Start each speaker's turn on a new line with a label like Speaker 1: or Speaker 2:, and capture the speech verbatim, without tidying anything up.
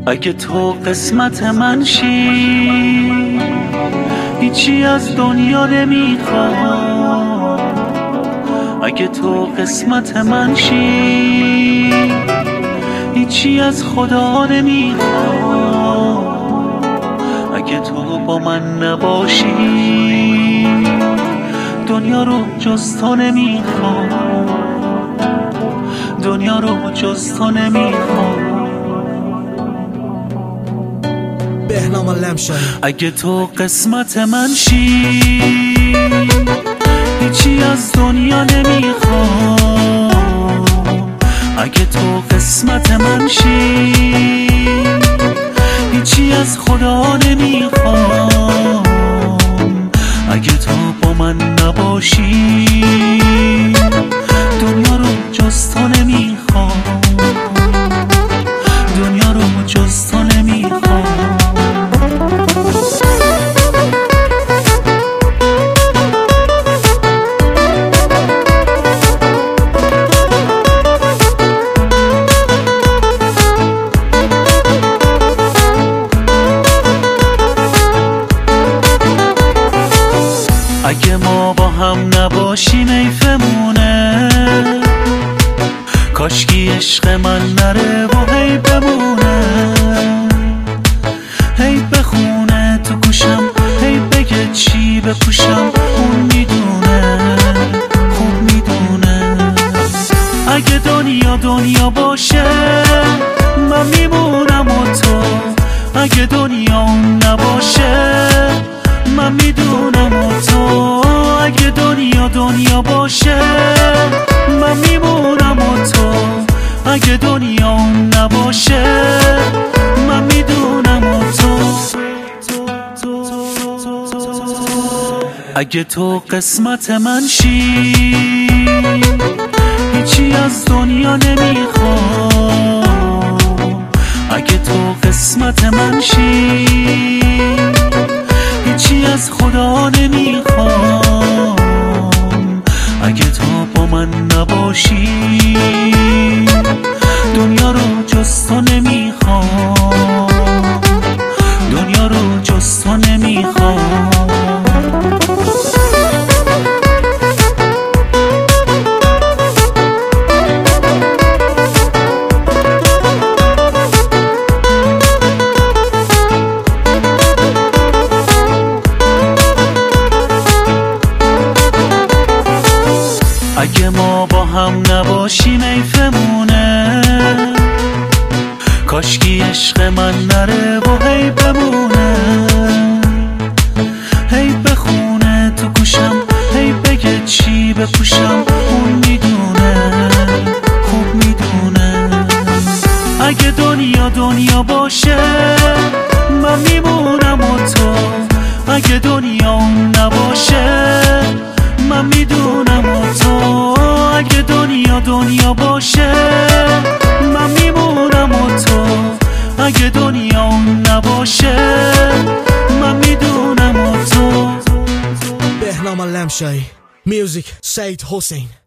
Speaker 1: اگه تو قسمت من شی هیچی از دنیا نمیخوام. اگه تو قسمت من شی هیچی از خدا نمیخوام. اگه تو با من نباشی دنیا رو جز تو نمیخوام. دنیا رو جز تو نمیخوام.
Speaker 2: بهنام لمشایی.
Speaker 1: اگه تو قسمت من شی هیچی از دنیا نمیخوام. اگه تو قسمت من شی هیچی از خدا نمیخوام. اگه تو با من نباشی دنیا رو جز تو نمیخوام. دنیا رو جز تو نمیخوام. اگه ما با هم نباشیم ایفمونه، کاشکی عشق من نره و هی بمونه. هی بخونه تو گوشم، هی بگه چی بپوشم، اون میدونه، خوب میدونه. اگه دنیا دنیا باشه من میمونم و تو، اگه دنیا اون نباشه من میدونم و تو. اگه دنیا دنیا باشه من میمونم و تو، اگه دنیا اون نباشه من میدونم و تو. اگه تو قسمت من شی هیچی از دنیا نمیخوام. اگه تو قسمت من شی هیچی از خدا نمیخوام. اگه تو با من نباشی دنیا رو جز تو نمیخوام. دنیا رو جز تو نمیخوام. اگه ما با هم نباشیم ایفمونه، کاشکی عشق من نره و هی بمونه. هی بخونه تو گوشم، هی بگه چی بپوشم، اون میدونه، خوب میدونه. اگه دنیا دنیا باشه من میمونم و تو، اگه دنیا اون نباشه من میدونم و تو. اگه دنیا دنیا باشه من میمونم و تو، اگه دنیا اون نباشه من میدونم و تو.
Speaker 2: بهنام لمشایی. میوزیک سید حسین.